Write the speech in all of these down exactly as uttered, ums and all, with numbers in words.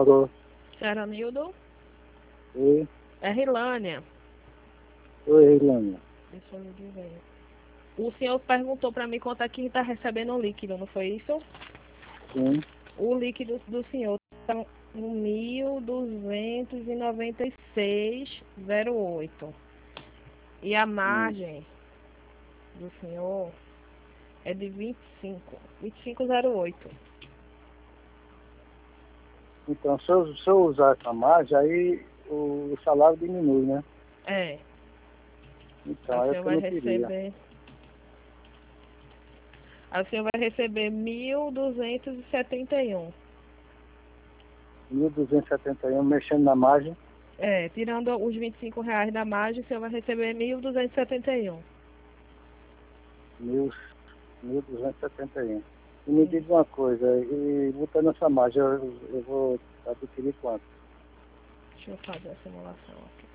Alô? Seranildo? Oi? É Rilânia. Oi, Ilana. Deixa eu lhe dizer. O senhor perguntou para mim quanto é que está recebendo o líquido, não foi isso? Sim. O líquido do senhor está no mil duzentos e noventa e seis vírgula zero oito. E a Hum. margem do senhor é de vinte e cinco, vinte e cinco vírgula zero oito. Então, se eu, se eu usar essa margem, aí o, o salário diminui, né? É. Então, Aí o é o senhor que eu vai não queria. receber. Aí o senhor vai receber mil duzentos e setenta e um. mil duzentos e setenta e um, mexendo na margem. É, tirando os vinte e cinco reais da margem, o senhor vai receber mil duzentos e setenta e um. mil duzentos e setenta e um. E me Sim. diz uma coisa, e botando essa margem, eu, eu vou adquirir quanto? Deixa eu fazer a simulação aqui.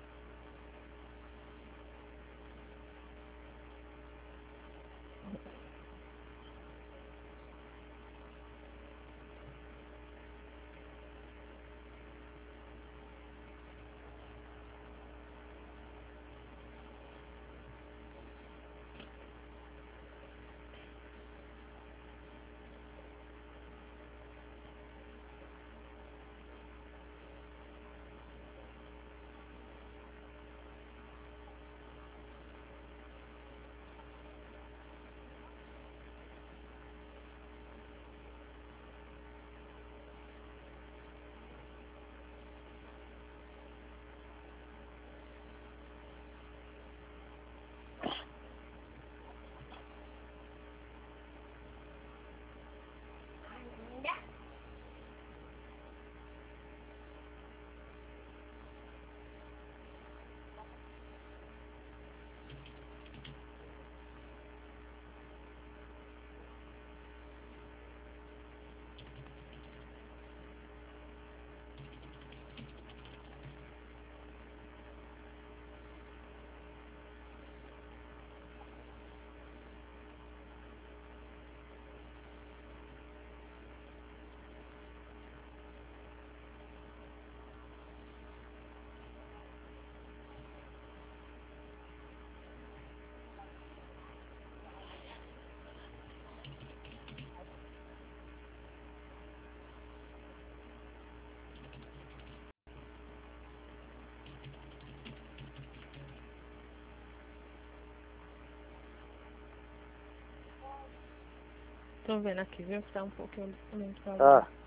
Tô vendo aqui, viu? Que tá um pouquinho lento pra ver. Tá.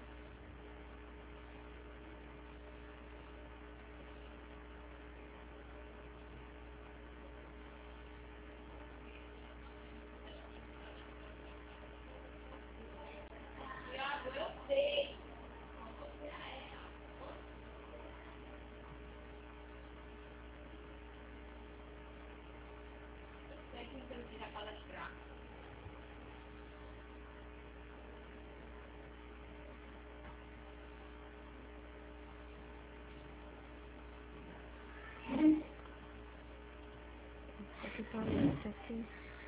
Aqui tá lento, aqui.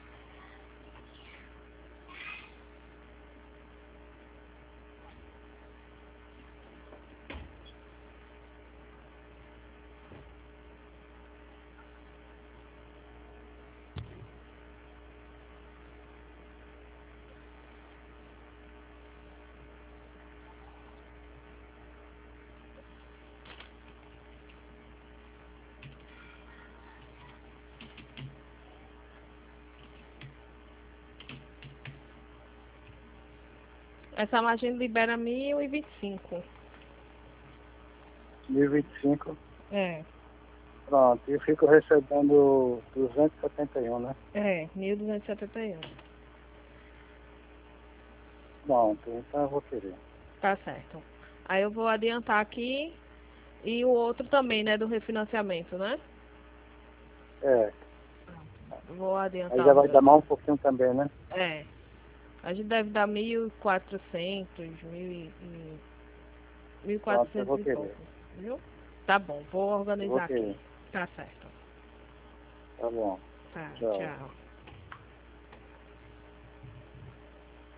Essa margem libera mil e vinte e cinco. mil e vinte e cinco. É, Pronto, e eu fico recebendo duzentos e setenta e um, né? é, mil duzentos e setenta e um. Pronto, então eu vou querer. Tá certo. Aí eu vou adiantar aqui e o outro também, né, do refinanciamento, né? É, Vou aí adiantar já os vai dois. dar mais um pouquinho também, né? É, a gente deve dar mil e quatrocentos, mil e, e- mil e Pronto, eu quatrocentos vou e querer. pouco, viu? Tá bom, vou Eu vou organizar aqui. querer. Tá certo. Tá bom. Tá, Tchau. tchau.